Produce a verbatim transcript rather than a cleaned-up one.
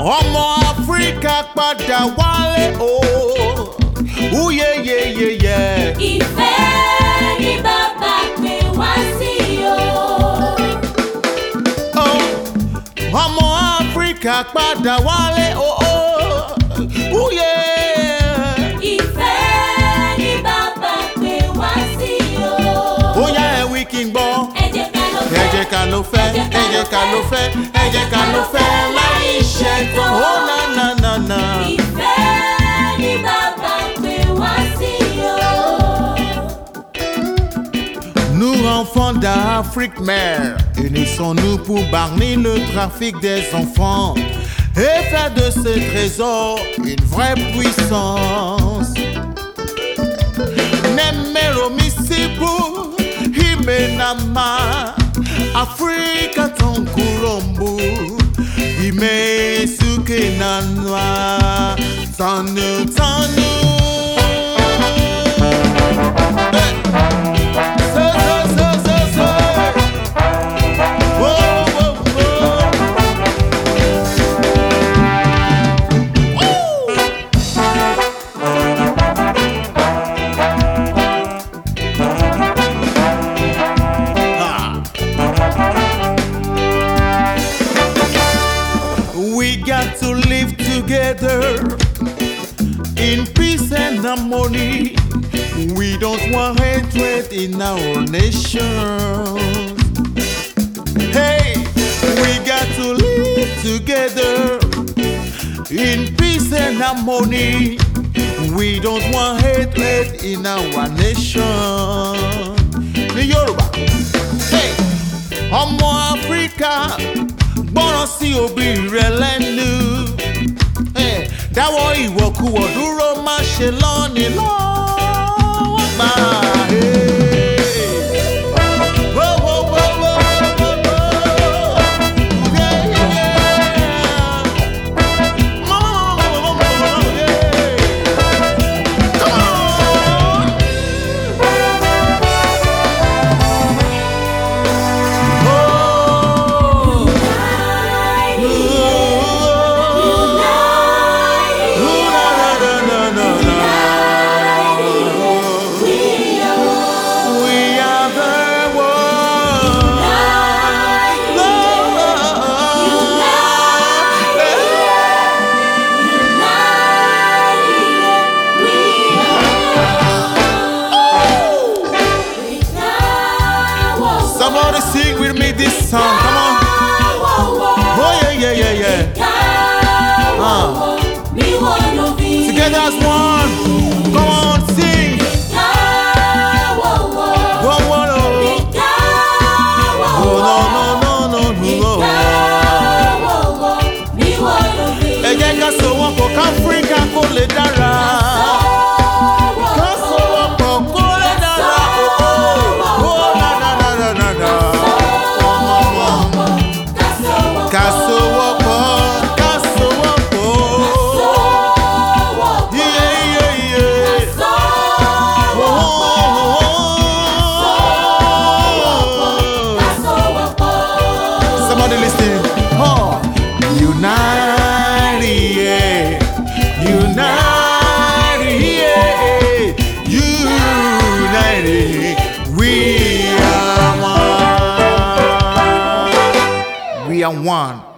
ọmọ Áfíríkà padà wálé o. Uye ye ye ye. Ìfẹ́ ni bàbá pè wá sí o. Ọmọ Áfíríkà padà wálé o. Uye. Ìfẹ́ ni bàbá pè wá sí o. Bóyá ẹ wí kí n gbọ́. Ẹ jẹ́ ká lọ fẹ́. Ẹ jẹ́ ká lọ fẹ́. Ẹ jẹ́ ká lọ fẹ́. Ẹ jẹ́ ká lọ fẹ́ láì ṣẹ̀tàn. Ó na na na na. Ìfẹ́ ni bàbá pè wá sí o. Nous enfants d'Afrique mère, unissons-nous pour barrer le trafic des enfants et faire de ces trésors une vraie puissance. Nemero misibu, himenama, Afrika tonkurombu, ime suke nanwa, tanu tanu. We got to live together in peace and harmony. We don't want hatred in our nation. Hey, we got to live together in peace and harmony. We don't want hatred in our nation. Ní Yorùbá, hey, ọmọ Áfíríkà, gbọ́ràn sí òbí rẹ lẹ́nu. Dáwọ́ ìwọ̀kuwọ̀ dúró, má ṣe lọ́ni lọ́wọ́ gbà. Somebody sing with me this song, come on. Oh yeah, yeah, yeah, yeah. Uh. Together as one, come on, sing. Whoa, whoa, no. Oh, no, no, no, no, no. Ẹ jẹ́ ká sowọ́pọ̀ k'Áfíríkà kó lè dára. Ká sowọ́pọ̀ kó lè dára. Somebody listen. Oh, unite, yeah. Unite, yeah. Unite. We are one. We are one.